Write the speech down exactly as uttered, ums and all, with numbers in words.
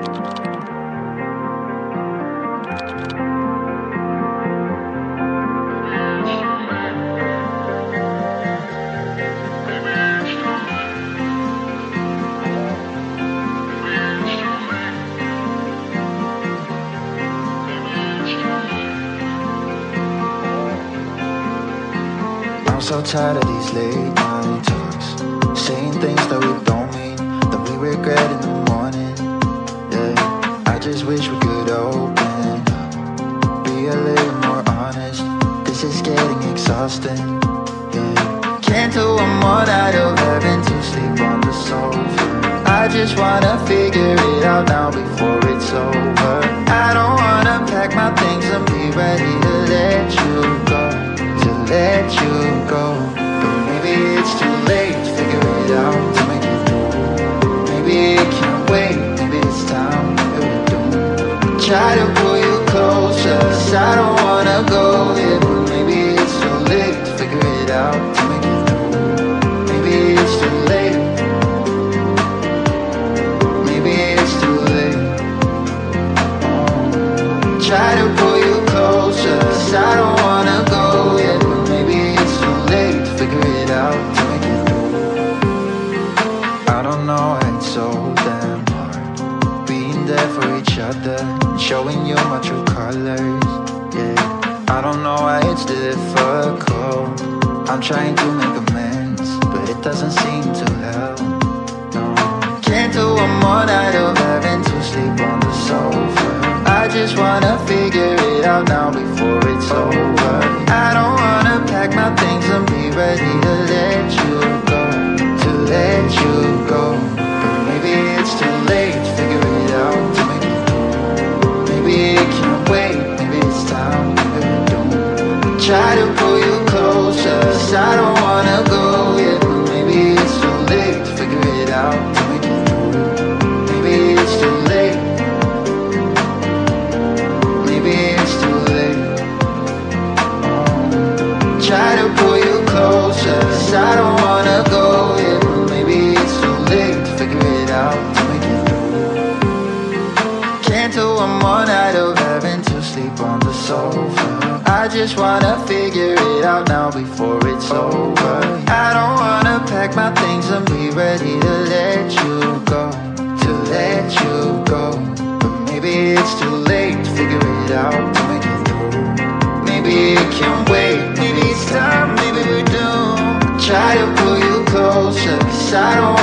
I'm so tired of these late night talks, saying things that we don't mean, that we regret in the morning. Yeah, I just wish we could open up, be a little more honest. This is getting exhausting. Yeah, can't do one more night of having to sleep on the sofa. I just wanna figure it out now before it's over. I don't wanna pack my things and be ready to let you go, to let you go. But maybe it's too late to figure it out, to make it through. Maybe it can't wait, maybe it's time that we do. Try to pull you closer, 'cause I don't wanna go there. But maybe it's too late to figure it out, to make it through. Maybe it's too late. Maybe it's too late. Oh. Try to pull you closer, 'cause I don't wanna go yet. But maybe it's too late to figure it out, to make it through. I don't know why it's so damn hard being there for each other, showing you my true colors. Yeah, I don't know why it's difficult. I'm trying to make amends, but it doesn't seem to help. No, can't do one more night of having to sleep on the sofa. I just wanna figure it out now before it's over. I don't wanna pack my things and be ready to let you go, to let you go. But maybe it's too late to figure it out, to make it through. Maybe it can't wait, maybe it's time that we do. Try to pull you closer, 'cause I don't wanna go yet. But maybe it's too late to figure it out, to make it through. Maybe it's too late. Maybe it's too late. Oh. Try to pull you closer, 'cause I don't wanna go yet. But maybe it's too late to figure it out, to make it through. Can't do one more night of having to sleep on the sofa. I just wanna figure it out now before it's over. I don't wanna pack my things and be ready to let you go, to let you go. But maybe it's too late to figure it out, to make it through. Maybe it can't wait, maybe it's time, maybe we do. Try to pull you closer, 'cause I don't